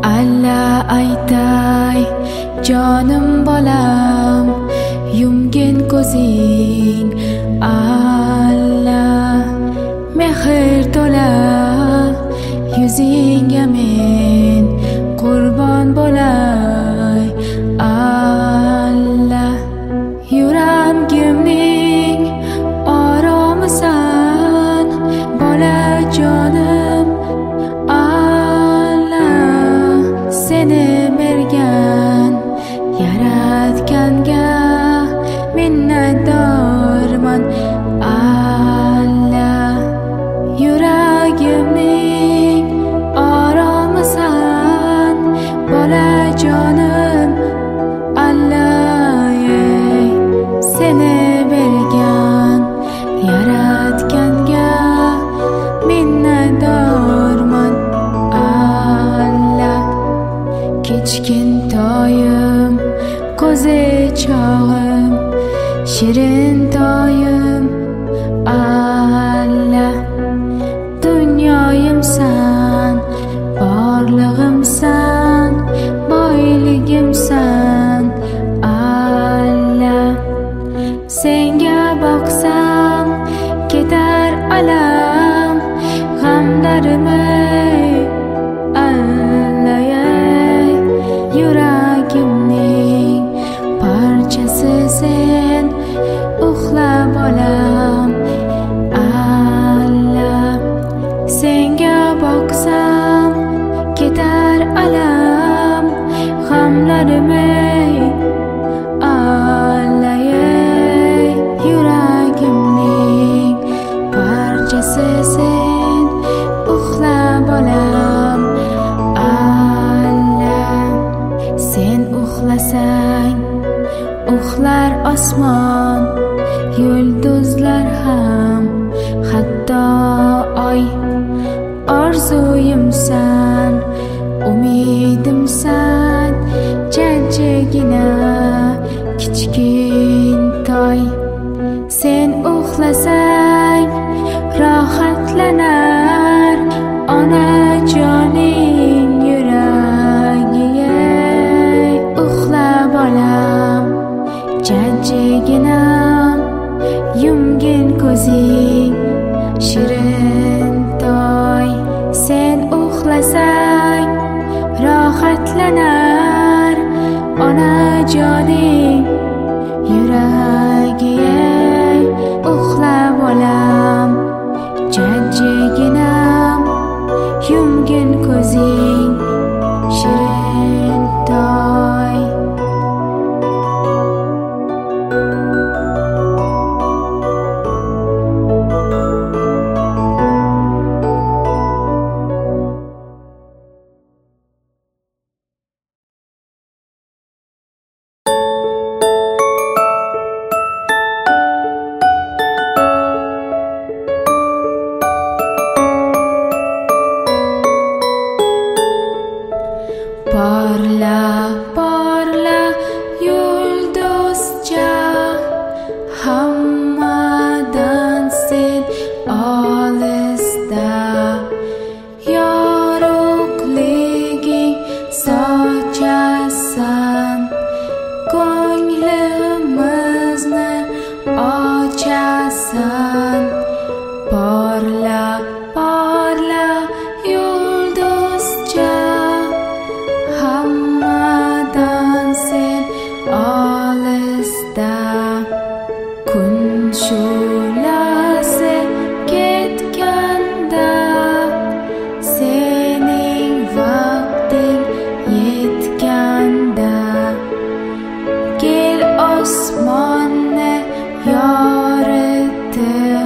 alla aytay jonim bolam, yumgin ko'zing alla mehr to'la yuzingga men qurbon bo'lay alla. Yuragimning oromisan bolajonim alla, seni bergan yaratganga minnatdorman alla. Yuragimning oromisan bolajonim alla, seni bergan yaratganga minnatdorman alla. Kichkintoyim ko'zi chog'im, shirin toyim alla, dunyoyimsan, borlig'imsan, boyligimsan alla. Senga boqsam ketar alam g'amlarimni alla, yuragimning parchasi sen, uxla bolam alla. Senga boqsam ketar alam g'amlarimni alla, yuragimning parchasi sen, uxla bolam alla. Sen uxlasang uxlar osmon, yulduzlar ham, hatto oy. Orzuyimsan, umidimsan, jajjigina kichkintoy. Sen uxlasang rohatlanar onajoning yuragiga. Uxla bolam jajjiginam, yumgin ko'zing shirin toy. Sen uxlasang rohatlanar onajoning yuragiga. Uxla bolam jajjiginam, yumgin ko'zing shirin toy. Parla, parla yulduzcha, hammadan sen olisda. Yorug'liging sochasan, ko'nglimizni ochasan. Parla, parla yulduzcha, hammadan sen olisda. Kun shu'lasi ketganda, sening vaqting yetganda, kel osmonni yoritib,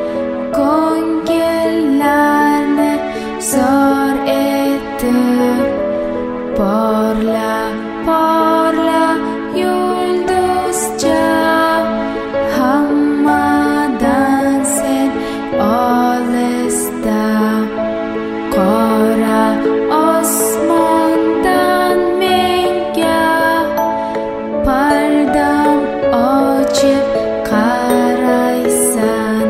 ko'ngillarni zor etib. Parla, parla yulduzcha, hammadan sen olisda. Qora osmondan menga pardam ochib qaraysan.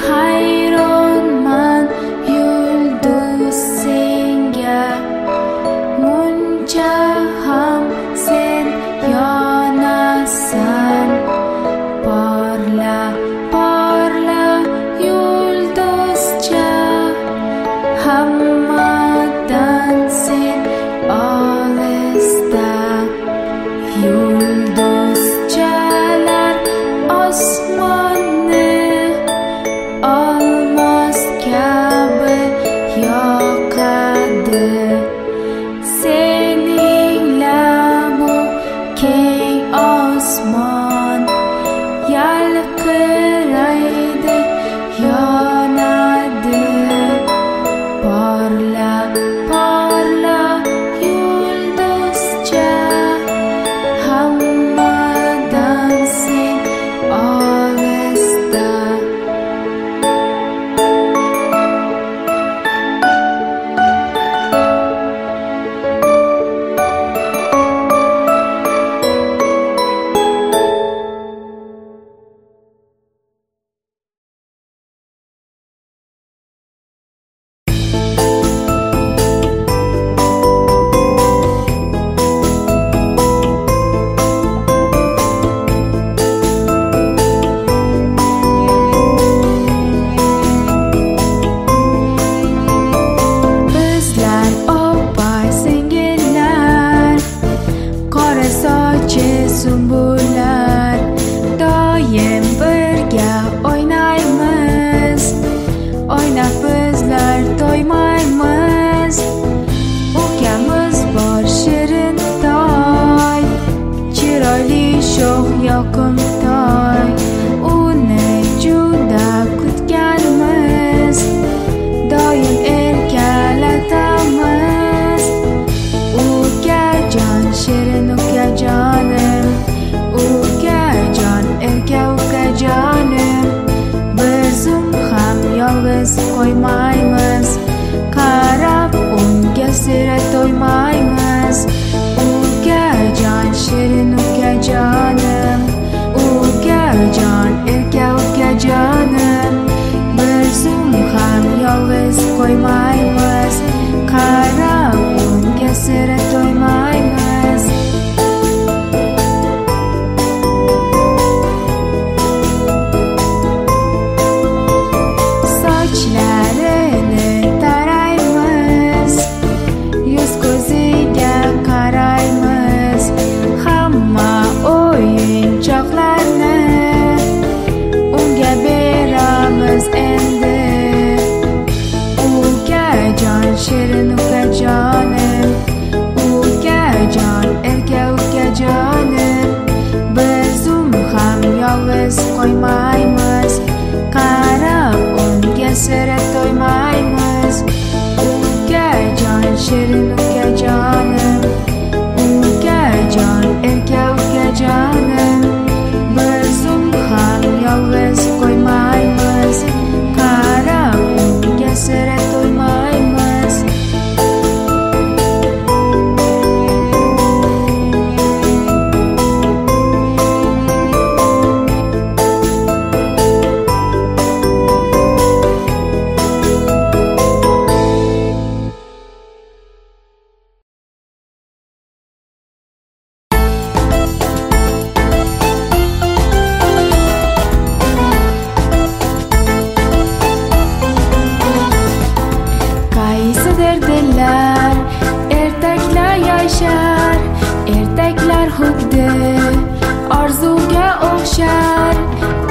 Hayronman yulduz senga, Sening labu keng osmon yalqiraydi, yonadi. Porla, porla yulduzcha, hammadan sen olisda. Sumbular doim birga o'ynaymiz, o'ynab bizlar to'ymaymiz. Ukamiz bor shirin toy, chiroyli sho'x yoqimtoy, uni juda kutganmiz, doim erkalatamiz. Ukajon, shirin ukajonim, ukajon, erka ukajonim, bir zum ham yolg'iz qo'ymaymiz, qarab unga sira to'ymaymiz. Ukajon, shirin ukajonim, ukajon, erka ukajonim, bir zum ham yolg'iz qo'ymaymiz, qarab unga sira to'ymaymiz. Sochlarini taraymiz, yuz ko'ziga qaraymiz, hamma o'yinchoqlarni unga beramiz endi. Ukajon, shirin ukajonim, ukajon, erka ukajonim, bir zum ham yolg'iz qo'ymaymiz, qarab unga sira to'ymaymiz. Ukajon, shirin ukajonim, ukajon, erka ukajonim, bir zum ham yolg'iz qo'ymaymiz, qarab unga sira to'ymaymiz. Qaysidir dillar ertaklar yashar, ertaklar xuddi orzuga o'xshar,